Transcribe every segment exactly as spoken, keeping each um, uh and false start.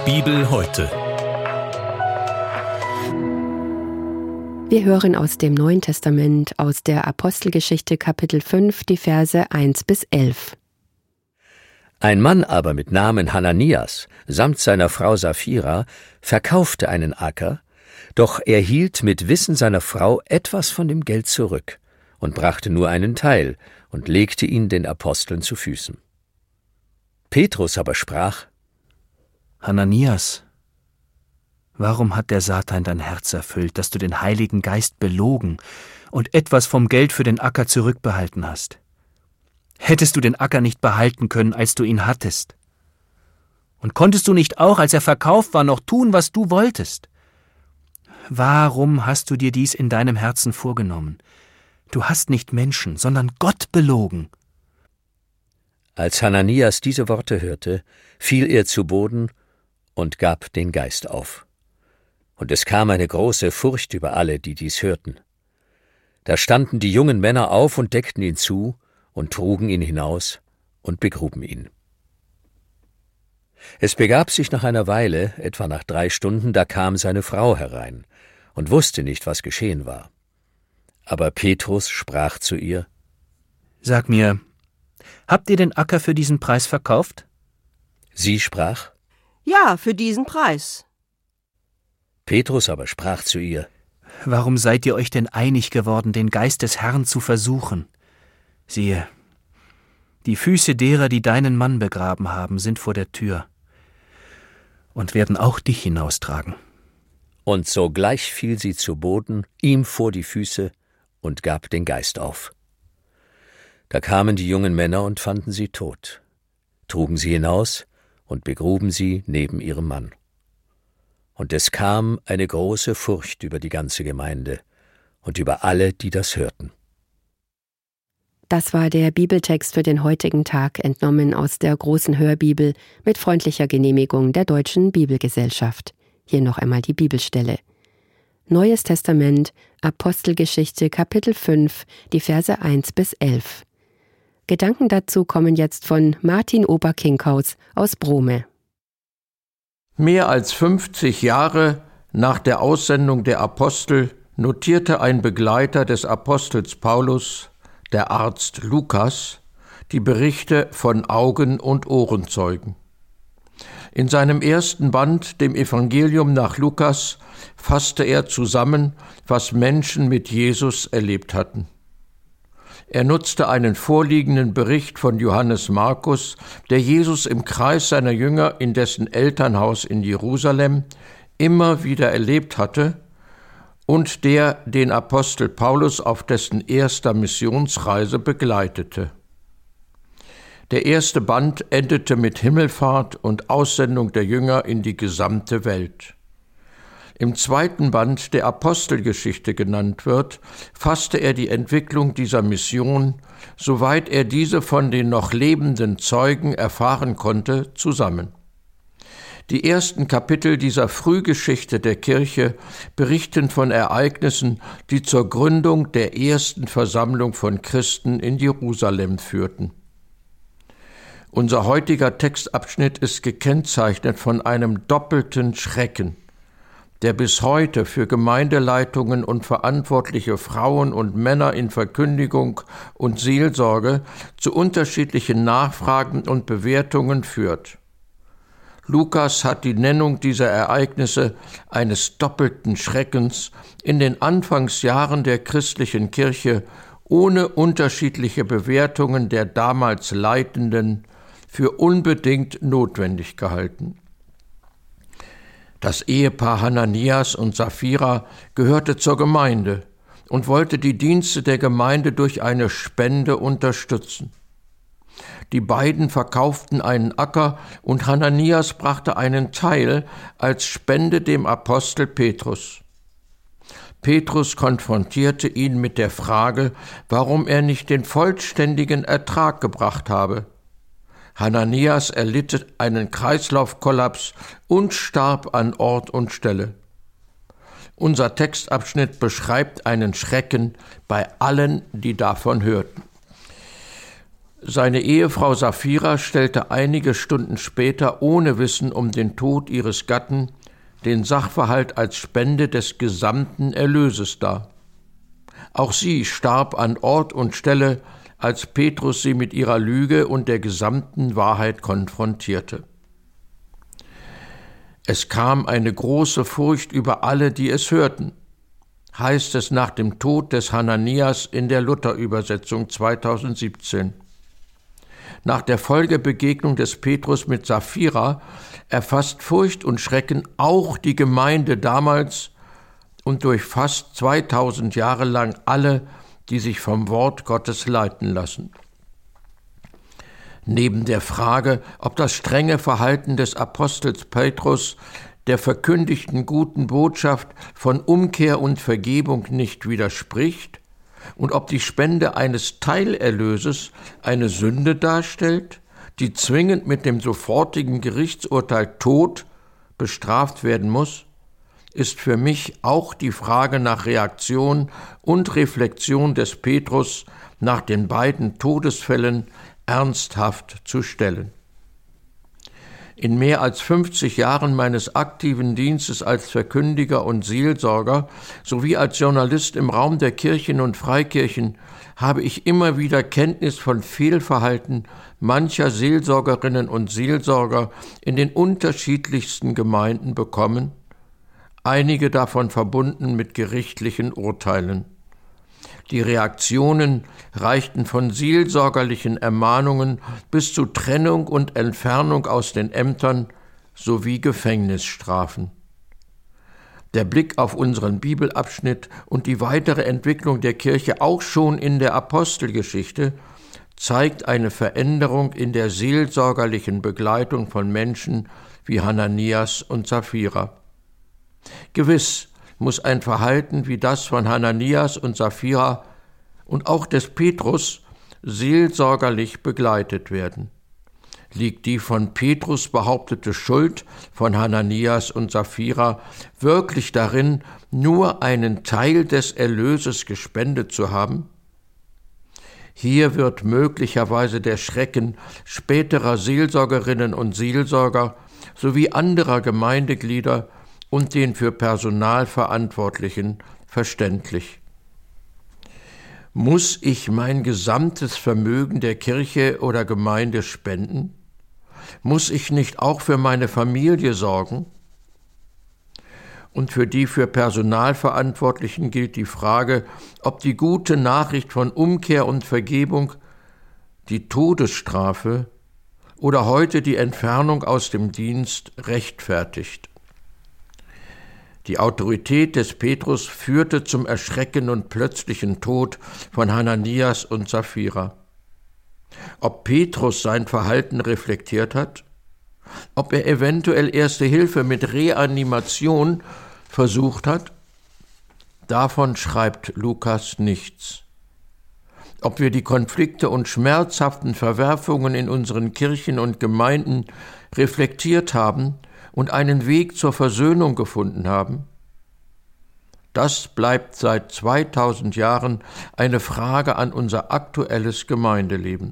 Bibel heute. Wir hören aus dem Neuen Testament, aus der Apostelgeschichte Kapitel fünf, die Verse eins bis elf. Ein Mann aber mit Namen Hananias samt seiner Frau Sapphira verkaufte einen Acker, doch er hielt mit Wissen seiner Frau etwas von dem Geld zurück und brachte nur einen Teil und legte ihn den Aposteln zu Füßen. Petrus aber sprach: Hananias, warum hat der Satan dein Herz erfüllt, dass du den Heiligen Geist belogen und etwas vom Geld für den Acker zurückbehalten hast? Hättest du den Acker nicht behalten können, als du ihn hattest? Und konntest du nicht auch, als er verkauft war, noch tun, was du wolltest? Warum hast du dir dies in deinem Herzen vorgenommen? Du hast nicht Menschen, sondern Gott belogen. Als Hananias diese Worte hörte, fiel er zu Boden und gab den Geist auf. Und es kam eine große Furcht über alle, die dies hörten. Da standen die jungen Männer auf und deckten ihn zu und trugen ihn hinaus und begruben ihn. Es begab sich nach einer Weile, etwa nach drei Stunden, da kam seine Frau herein und wusste nicht, was geschehen war. Aber Petrus sprach zu ihr: Sag mir, habt ihr den Acker für diesen Preis verkauft? Sie sprach: Ja, für diesen Preis. Petrus aber sprach zu ihr: Warum seid ihr euch denn einig geworden, den Geist des Herrn zu versuchen? Siehe, die Füße derer, die deinen Mann begraben haben, sind vor der Tür und werden auch dich hinaustragen. Und sogleich fiel sie zu Boden, ihm vor die Füße, und gab den Geist auf. Da kamen die jungen Männer und fanden sie tot, trugen sie hinaus und begruben sie neben ihrem Mann. Und es kam eine große Furcht über die ganze Gemeinde und über alle, die das hörten. Das war der Bibeltext für den heutigen Tag, entnommen aus der großen Hörbibel mit freundlicher Genehmigung der Deutschen Bibelgesellschaft. Hier noch einmal die Bibelstelle. Neues Testament, Apostelgeschichte, Kapitel fünf, die Verse eins bis elf. Gedanken dazu kommen jetzt von Martin Oberkinkhaus aus Brome. Mehr als fünfzig Jahre nach der Aussendung der Apostel notierte ein Begleiter des Apostels Paulus, der Arzt Lukas, die Berichte von Augen- und Ohrenzeugen. In seinem ersten Band, dem Evangelium nach Lukas, fasste er zusammen, was Menschen mit Jesus erlebt hatten. Er nutzte einen vorliegenden Bericht von Johannes Markus, der Jesus im Kreis seiner Jünger in dessen Elternhaus in Jerusalem immer wieder erlebt hatte und der den Apostel Paulus auf dessen erster Missionsreise begleitete. Der erste Band endete mit Himmelfahrt und Aussendung der Jünger in die gesamte Welt. Im zweiten Band, der Apostelgeschichte genannt wird, fasste er die Entwicklung dieser Mission, soweit er diese von den noch lebenden Zeugen erfahren konnte, zusammen. Die ersten Kapitel dieser Frühgeschichte der Kirche berichten von Ereignissen, die zur Gründung der ersten Versammlung von Christen in Jerusalem führten. Unser heutiger Textabschnitt ist gekennzeichnet von einem doppelten Schrecken, der bis heute für Gemeindeleitungen und verantwortliche Frauen und Männer in Verkündigung und Seelsorge zu unterschiedlichen Nachfragen und Bewertungen führt. Lukas hat die Nennung dieser Ereignisse eines doppelten Schreckens in den Anfangsjahren der christlichen Kirche ohne unterschiedliche Bewertungen der damals Leitenden für unbedingt notwendig gehalten. Das Ehepaar Hananias und Sapphira gehörte zur Gemeinde und wollte die Dienste der Gemeinde durch eine Spende unterstützen. Die beiden verkauften einen Acker und Hananias brachte einen Teil als Spende dem Apostel Petrus. Petrus konfrontierte ihn mit der Frage, warum er nicht den vollständigen Ertrag gebracht habe. Hananias erlitt einen Kreislaufkollaps und starb an Ort und Stelle. Unser Textabschnitt beschreibt einen Schrecken bei allen, die davon hörten. Seine Ehefrau Sapphira stellte einige Stunden später ohne Wissen um den Tod ihres Gatten den Sachverhalt als Spende des gesamten Erlöses dar. Auch sie starb an Ort und Stelle, als Petrus sie mit ihrer Lüge und der gesamten Wahrheit konfrontierte. Es kam eine große Furcht über alle, die es hörten, heißt es nach dem Tod des Hananias in der Luther-Übersetzung zweitausendsiebzehn. Nach der Folgebegegnung des Petrus mit Sapphira erfasst Furcht und Schrecken auch die Gemeinde damals und durch fast zweitausend Jahre lang alle, die sich vom Wort Gottes leiten lassen. Neben der Frage, ob das strenge Verhalten des Apostels Petrus der verkündigten guten Botschaft von Umkehr und Vergebung nicht widerspricht und ob die Spende eines Teilerlöses eine Sünde darstellt, die zwingend mit dem sofortigen Gerichtsurteil Tod bestraft werden muss, ist für mich auch die Frage nach Reaktion und Reflexion des Petrus nach den beiden Todesfällen ernsthaft zu stellen. In mehr als fünfzig Jahren meines aktiven Dienstes als Verkündiger und Seelsorger sowie als Journalist im Raum der Kirchen und Freikirchen habe ich immer wieder Kenntnis von Fehlverhalten mancher Seelsorgerinnen und Seelsorger in den unterschiedlichsten Gemeinden bekommen, einige davon verbunden mit gerichtlichen Urteilen. Die Reaktionen reichten von seelsorgerlichen Ermahnungen bis zu Trennung und Entfernung aus den Ämtern sowie Gefängnisstrafen. Der Blick auf unseren Bibelabschnitt und die weitere Entwicklung der Kirche auch schon in der Apostelgeschichte zeigt eine Veränderung in der seelsorgerlichen Begleitung von Menschen wie Hananias und Sapphira. Gewiss muss ein Verhalten wie das von Hananias und Sapphira und auch des Petrus seelsorgerlich begleitet werden. Liegt die von Petrus behauptete Schuld von Hananias und Sapphira wirklich darin, nur einen Teil des Erlöses gespendet zu haben? Hier wird möglicherweise der Schrecken späterer Seelsorgerinnen und Seelsorger sowie anderer Gemeindeglieder und den für Personal Verantwortlichen verständlich. Muss ich mein gesamtes Vermögen der Kirche oder Gemeinde spenden? Muss ich nicht auch für meine Familie sorgen? Und für die für Personal Verantwortlichen gilt die Frage, ob die gute Nachricht von Umkehr und Vergebung die Todesstrafe oder heute die Entfernung aus dem Dienst rechtfertigt. Die Autorität des Petrus führte zum Erschrecken und plötzlichen Tod von Hananias und Sapphira. Ob Petrus sein Verhalten reflektiert hat, ob er eventuell Erste Hilfe mit Reanimation versucht hat, davon schreibt Lukas nichts. Ob wir die Konflikte und schmerzhaften Verwerfungen in unseren Kirchen und Gemeinden reflektiert haben und einen Weg zur Versöhnung gefunden haben? Das bleibt seit zweitausend Jahren eine Frage an unser aktuelles Gemeindeleben.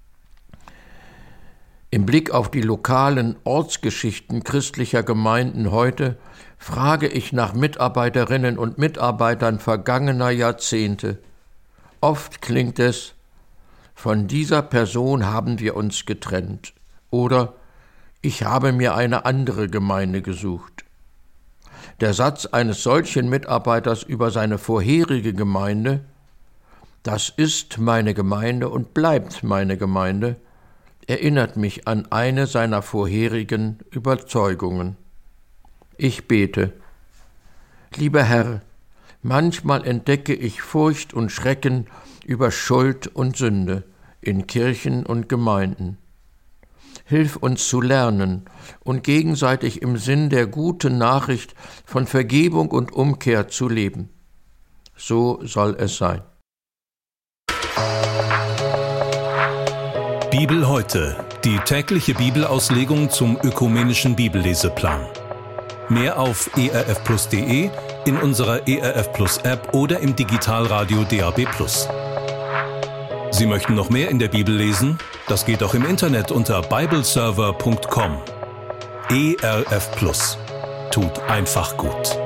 Im Blick auf die lokalen Ortsgeschichten christlicher Gemeinden heute frage ich nach Mitarbeiterinnen und Mitarbeitern vergangener Jahrzehnte. Oft klingt es: Von dieser Person haben wir uns getrennt oder ich habe mir eine andere Gemeinde gesucht. Der Satz eines solchen Mitarbeiters über seine vorherige Gemeinde, das ist meine Gemeinde und bleibt meine Gemeinde, erinnert mich an eine seiner vorherigen Überzeugungen. Ich bete: Lieber Herr, manchmal entdecke ich Furcht und Schrecken über Schuld und Sünde in Kirchen und Gemeinden. Hilf uns zu lernen und gegenseitig im Sinn der guten Nachricht von Vergebung und Umkehr zu leben. So soll es sein. Bibel heute, die tägliche Bibelauslegung zum ökumenischen Bibelleseplan. Mehr auf e r f plus punkt d e, in unserer E R F Plus App oder im Digitalradio D A B plus. Sie möchten noch mehr in der Bibel lesen? Das geht auch im Internet unter bibleserver punkt com. E R F Plus. Tut einfach gut.